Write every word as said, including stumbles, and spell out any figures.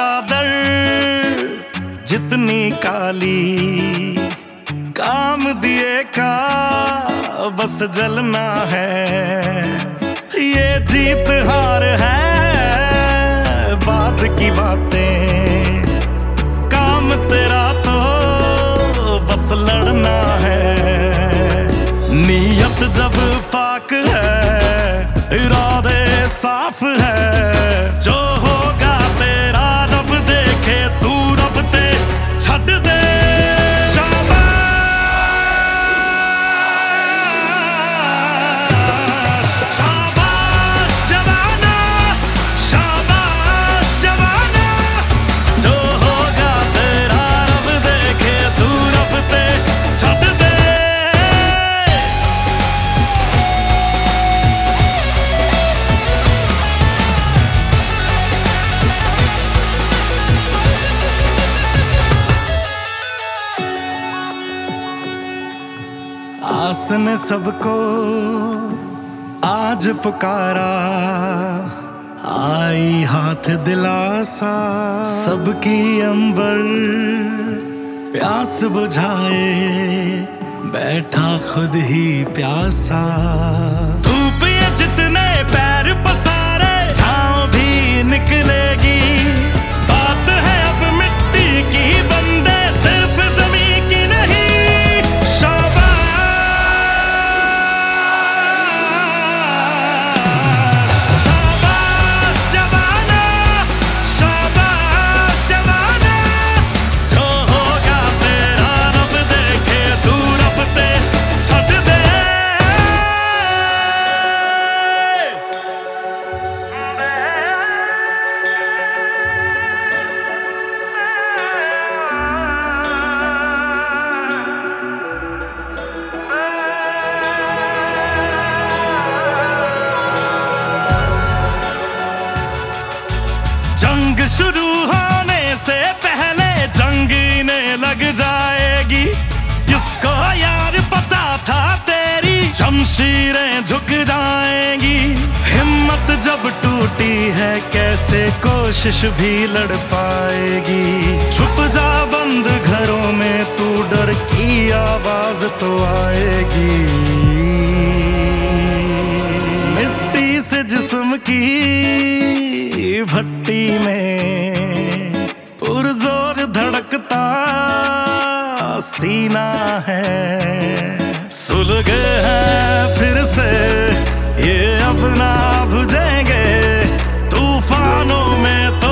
चादर जितनी काली, काम दिए का बस जलना है। ये जीत हार है बाद की बातें, काम तेरा तो बस लड़ना है। नीयत जब पाक है, इरादे साफ है, जो होगा तेरा रब देखे, तू रब ते छड़ दे। आस ने सबको आज पुकारा, आई हाथ दिलासा सबकी अंबर, प्यास बुझाए बैठा खुद ही प्यासा। धूप ये जितने पैर पसारे, छाँव भी निकलेगी। बात है अब मिट्टी की बंदे, सिर्फ ज़मीन की नहीं। जंग शुरू होने से पहले जंग इन्हें लग जाएगी। किसको यार पता था तेरी शमशीरें झुक जाएंगी। हिम्मत जब टूटी है कैसे कोशिश भी लड़ पाएगी। छुप जा बंद घरों में, तू डर की आवाज तो आएगी। मिट्टी से जिस्म की भट्टी में पुरजोर धड़कता सीना है। सुलग है फिर से ये अब ना बुझेंगे तूफानों में।